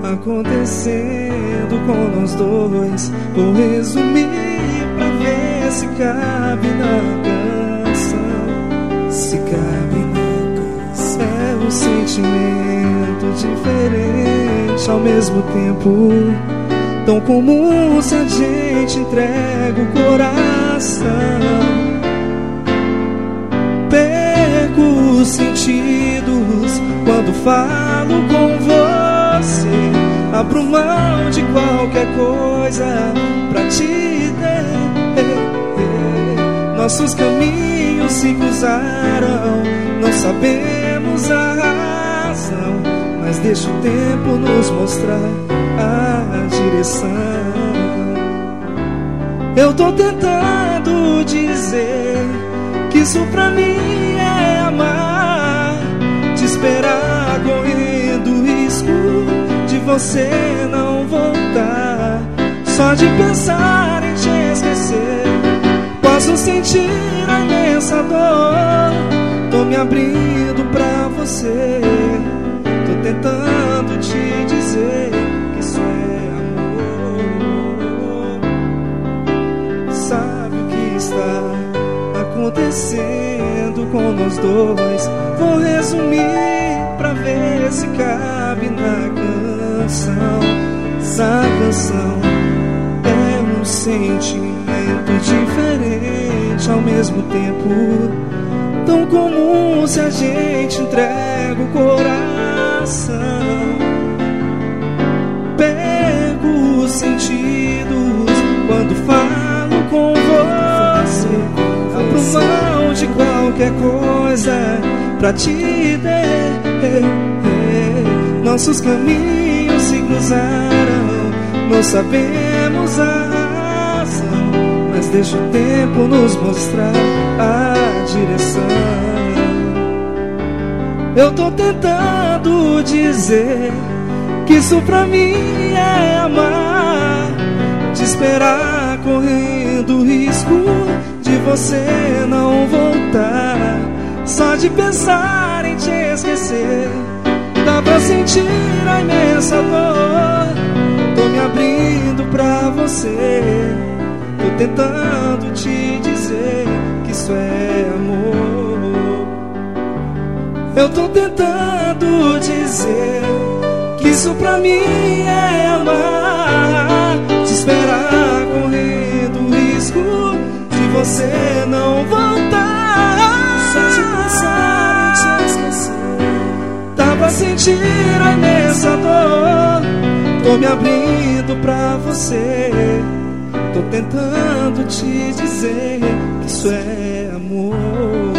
acontecendo com nós dois. Vou resumir pra ver se cabe na canção. Se cabe na canção. É um sentimento diferente, ao mesmo tempo tão comum se a gente entrega o coração. Perco os sentidos quando falo com você. Abro mão de qualquer coisa pra te ter. Nossos caminhos se cruzaram, não sabemos a razão, mas deixa o tempo nos mostrar a direção. Eu tô tentando dizer que isso pra mim é amar, te esperar correndo o risco de você não voltar. Só de pensar em te esquecer, posso sentir a imensa dor. Tô me abrindo pra você, tô tentando te dizer que isso é amor. Sabe o que está acontecendo com nós dois? Vou resumir pra ver se cabe na canção. Essa canção é um sentimento diferente, ao mesmo tempo tão comum se a gente entrega o coração. Pego os sentidos quando falo com você. Abro mão de qualquer coisa pra te ter. Nossos caminhos se cruzaram, não sabemos a razão, mas deixa o tempo nos mostrar a direção. Eu tô tentando dizer que isso pra mim é amar, te esperar correndo o risco de você não voltar. Só de pensar em te esquecer, dá pra sentir a imensa dor. Tô me abrindo pra você, tô tentando te dizer que isso é amor. Eu tô tentando dizer que isso pra mim é amar, te esperar correndo o risco de você não voltar. Só de pensar em te esquecer, dá pra sentir a imensa dor. Tô me abrindo pra você, tô tentando te dizer que isso é amor.